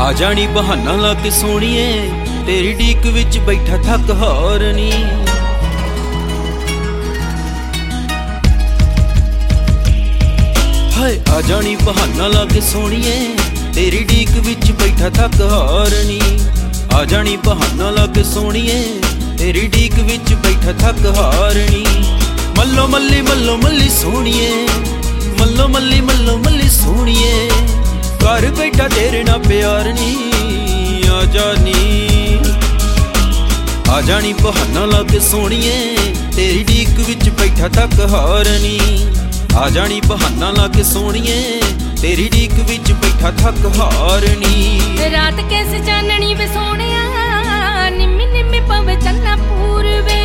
ਆ ਜਾਣੀ ਬਹਾਨਾ ਲਾ ਕੇ ਸੋਹਣੀਏ, ਤੇਰੀ ਡੀਕ ਵਿੱਚ ਬੈਠਾ ਥੱਕ ਹਾਰ ਨੀ। ਹਾਏ ਆ ਜਾਣੀ ਬਹਾਨਾ ਲਾ ਕੇ ਸੋਹਣੀਏ, ਤੇਰੀ ਡੀਕ ਵਿੱਚ ਬੈਠਾ ਥੱਕ ਹਾਰ ਨੀ। ਆ ਜਾਣੀ ਬਹਾਨਾ ਲਾ ਕੇ ਸੋਹਣੀਏ, ਤੇਰੀ ਡੀਕ ਵਿੱਚ ਬੈਠਾ ਥੱਕ ਹਾਰ ਨੀ। ਮੱਲੋ ਮੱਲੀ ਸੋਹਣੀਏ, ਮੱਲੋ ਮੱਲੀ ਸੋਹਣੀਏ, ਘਰ ਬੈਠਾ ਤੇਰੇ ਨਾਲ ਪਿਆਰ ਨੀ। ਆ ਜਾਣੀ, ਆ ਜਾਣੀ ਬਹਾਨਾ ਲਾ ਕੇ ਸੋਹਣੀਏ, ਤੇਰੀ ਡੀਕ ਵਿੱਚ ਬੈਠਾ ਥੱਕ ਹਾਰ ਨੀ। ਆ ਜਾਣੀ ਬਹਾਨਾ ਲਾ ਕੇ ਸੋਹਣੀਏ, ਤੇਰੀ ਡੀਕ ਵਿੱਚ ਬੈਠਾ ਥੱਕ ਹਾਰ ਨੀ। ਰਾਤ ਕੈਸੇ ਚਾਨਣੀ ਵੇ ਸੋਹਣਿਆ, ਨਿੰਮੀ ਨਿੰਮੀ ਪਵੇ ਚੰਨਾ ਪੂਰਵੇ।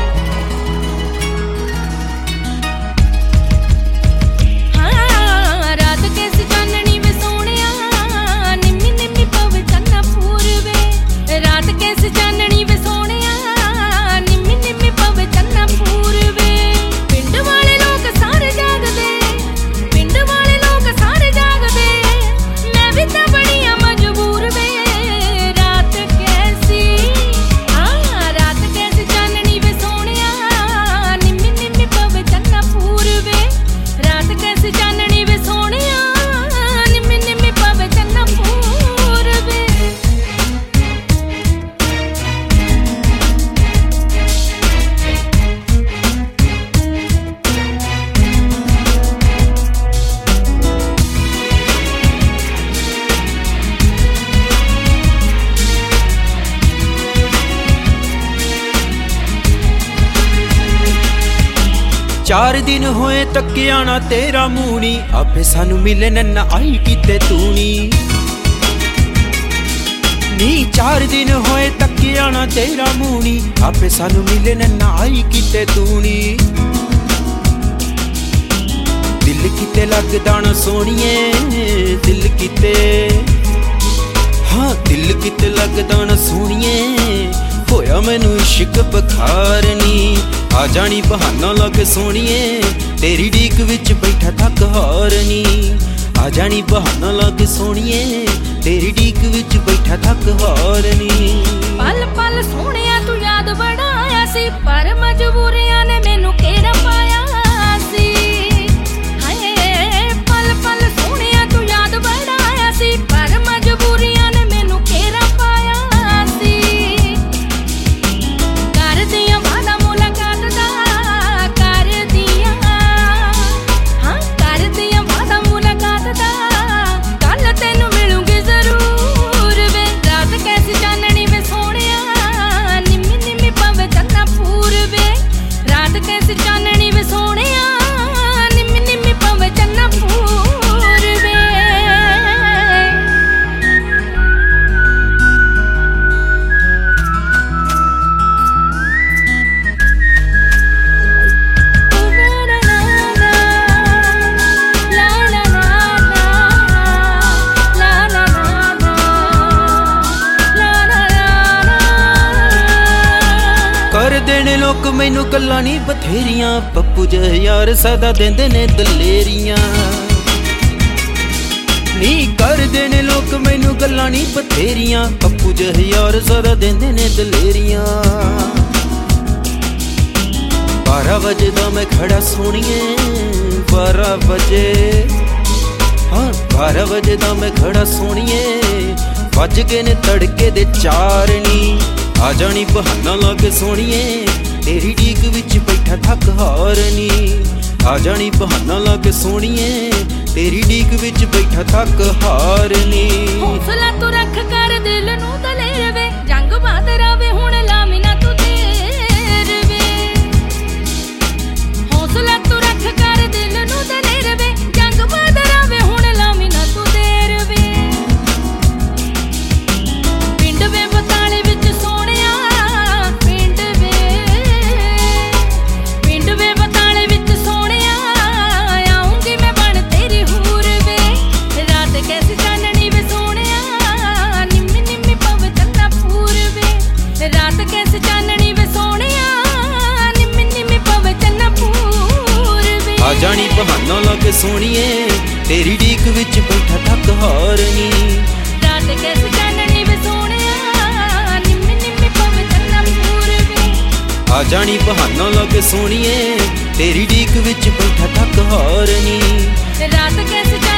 ਹਾਂ ਰਾਤ ਕੈਸੇ ਚਾਨਣੀ ਵੇ ਸੋਹਣਿਆ, ਨਿੰਮੀ ਨਿੰਮੀ ਪਵੇ ਚੰਨਾ ਪੂਰਵੇ। ਰਾਤ ਕੈਸੇ ਚਾਨਣੀ ਵੇ ਸੋਹਣਿਆ, ਨਿੰਮੀ ਨਿੰਮੀ ਪਵੇ ਚੰਨਾ ਪੂਰਵੇ। ਪਿੰਡ ਵਾਲੇ ਲੋਕ ਸਾਰੇ ਜਾਗਦੇ, ਪਿੰਡ ਵਾਲੇ ਲੋਕ ਸਾਰੇ ਜਾਗਦੇ, ਮੈਂ ਵੀ ਤਾਂ ਬੜੀ ਆ ਮਜਬੂਰ ਵੇ। ਰਾਤ ਕੈਸੀ, ਹਾਂ ਰਾਤ ਕੈਸੀ ਚਾਨਣੀ ਵੇ ਸੋਹਣਿਆ, ਨਿੰਮੀ ਨਿੰਮੀ ਪਵੇ ਚੰਨਾ ਪੂਰਵੇ। ਰਾਤ ਕੈਸੀ ਚਾਨਣੀ ਵੇ ਸੋਹਣਿਆ, ਨਿੰਮੀ ਨਿੰਮੀ ਪਵੇ ਚੰਨਾ ਪੂਰਵੇ। ਚਾਰ ਦਿਨ ਹੋਏ ਤੱਕਿਆ ਨਾ ਤੇਰਾ ਮੂੰਹ ਨੀ, ਆਪੇ ਸਾਨੂੰ ਮਿਲਣ ਨਾ ਆਈ ਕਿਤੇ ਤੂੰ ਨੀ। ਨੀ ਚਾਰ ਦਿਨ ਹੋਏ ਤੱਕਿਆ ਨਾ ਤੇਰਾ ਮੂੰਹ ਨੀ, ਆਪੇ ਸਾਨੂੰ ਮਿਲਣ ਨਾ ਆਈ ਕਿਤੇ ਤੂੰ ਨੀ। ਦਿਲ ਕਿਤੇ ਲੱਗਦਾ ਨਾ ਸੋਹਣੀਏ, ਦਿਲ ਕਿਤੇ, ਹਾਂ ਦਿਲ ਕਿਤੇ ਲੱਗਦਾ ਨਾ ਸੋਹਣੀਏ, ਹੋਇਆ ਮੈਨੂੰ ਇਸ਼ਕ ਬੁਖਾਰ ਨੀ। ਆ ਜਾਣੀ ਬਹਾਨਾ ਲਾ ਕੇ ਸੋਹਣੀਏ, ਤੇਰੀ ਡੀਕ ਵਿੱਚ ਬੈਠਾ ਥੱਕ ਹਾਰ ਨੀ। ਆ ਜਾਣੀ ਬਹਾਨਾ ਲਾ ਕੇ ਸੋਹਣੀਏ, ਤੇਰੀ ਡੀਕ ਵਿੱਚ ਬੈਠਾ ਥੱਕ ਹਾਰ ਨੀ। ਪਲ ਪਲ ਸੋਹਣਿਆ ਤੂੰ ਯਾਦ ਬੜਾ ਆਇਆ ਸੀ, ਪਰ ਮਜਬੂਰੀਆਂ ਨੇ ਮੈਨੂੰ ਘੇਰਾ ਪਾਇਆ ਸੀ। ਹਾਏ ਪਲ ਪਲ ਸੋਹਣਿਆ ਤੂੰ ਯਾਦ ਬੜਾ ਆਇਆ ਸੀ, ਪਰ ਮਜਬੂਰੀਆਂ ਨੇ ਮੈਨੂੰ ਘੇਰਾ ਪਾਇਆ ਸੀ। ਕਰਦੀਆਂ ਵਾਦਾ ਮੁਲਾਕਾਤ ਦਾ, ਕਰਦੀਆਂ, ਹਾਂ ਕਰਦੀਆਂ ਵਾਦਾ ਮੁਲਾਕਾਤ ਦਾ, ਕੱਲ ਤੈਨੂੰ ਮਿਲੂੰਗੀ ਜ਼ਰੂਰ ਵੇ। ਰਾਤ ਕੈਸੀ ਚਾਨਣੀ ਵੇ ਸੋਹਣਿਆ, ਨਿੰਮੀ ਨਿੰਮੀ ਪਵੇ ਚੰਨਾ ਪੂਰਵੇ। ਰਾਤ ਕੈਸੀ ਚਾਨਣੀ ਵੇ ਸੋਹਣਿਆ, ਨਿੰਮੀ ਨਿੰਮੀ ਪਵੇ ਚੰਨਾ ਪੂਰਵੇ। ਕਰਦੇ ਨੇ ਲੋਕ ਮੈਨੂੰ ਗੱਲਾਂ ਨੀ ਬਥੇਰੀਆਂ, ਪੱਪੂ ਜਿਹੇ ਯਾਰ ਸਦਾ ਦਿੰਦੇ ਨੇ ਦਲੇਰੀਆਂ। ਨੀ ਕਰਦੇ ਨੇ ਲੋਕ ਮੈਨੂੰ ਗੱਲਾਂ ਨੀ ਬਥੇਰੀਆਂ, ਪੱਪੂ ਜਿਹੇ ਯਾਰ ਸਦਾ ਦਿੰਦੇ ਨੇ ਦਲੇਰੀਆਂ। 12 ਵਜੇ ਦਾ ਮੈਂ ਖੜਾ ਸੋਹਣੀਏ, 12 ਵਜੇ, ਹਾਂ 12 ਵਜੇ ਦਾ ਮੈਂ ਖੜਾ ਸੋਹਣੀਏ, ਵੱਜ ਗਏ ਨੇ ਤੜਕੇ ਦੇ 4 ਨੀ। ਆ ਜਾਣੀ ਬਹਾਨਾ ਲਾ ਕੇ ਸੋਹਣੀਏ, ਤੇਰੀ ਡੀਕ ਵਿੱਚ ਬੈਠਾ ਥੱਕ ਹਾਰ ਨੀ। ਆ ਜਾਣੀ ਬਹਾਨਾ ਲਾ ਕੇ ਸੋਹਣੀਏ, ਤੇਰੀ ਡੀਕ ਵਿੱਚ ਬੈਠਾ ਥੱਕ ਹਾਰ ਨੀ। ਹੌਸਲਾ ਤੂੰ ਰੱਖ ਕਰ ਦਿਲ ਨੂੰ ਦਲੇਰ ਵੇ, ਜੰਗ ਬਾਦਰਾ ਵੇ ਹੁਣ ਲਾਵੀਂ ਨਾ ਤੂੰ ਦੇਰ ਵੇ। ਹੌਸਲਾ ਤੂੰ ਰੱਖ ਕਰ ਦਿਲ ਨੂੰ ਦਲੇਰ ਵੇ, ਜੰਗ ਬਾਦਰਾ ਵੇ ਹੁਣ ਲਾਵੀਂ ਨਾ ਤੂੰ ਦੇਰ ਵੇ। ਪਿੰਡ ਵੇ ਬਤਾਲੇ ਵਿੱਚ ਸੋਹਣਿਆ, ਪਿੰਡ ਵੇ, ਪਿੰਡ ਵੇ ਬਤਾਲੇ ਵਿੱਚ ਸੋਹਣਿਆ, ਆਉਂਗੀ ਮੈਂ ਬਣ ਤੇਰੀ ਹੂਰ ਵੇ। ਰਾਤ ਕੈਸੀ ਚਾਨਣੀ ਵੇ ਸੋਹਣਿਆ, ਨਿੰਮੀ ਨਿੰਮੀ ਪਵੇ ਚੰਨਾ ਪੂਰਵੇ। ਰਾਤ ਕੈਸੀ ਚਾਨਣੀ ਵੇ ਸੋਹਣਿਆ, ਨਿੰਮੀ ਨਿੰਮੀ ਪਵੇ ਚੰਨਾ ਪੂਰਵੇ। ਆ ਜਾਣੀ ਬਹਾਨਾ ਲਾ ਕੇ ਸੋਹਣੀਏ, ਤੇਰੀ ਡੀਕ ਵਿੱਚ ਬੈਠਾ ਥੱਕ ਹਾਰ ਨੀ। ਰਾਤ कैसे चाननी वे सोहणिया निम्मी निम्मी पवे चन्ना पूरबे आ जानी बहाना ला के सोहणीए तेरी डीक विच बैठा थक हार नी रात कैसे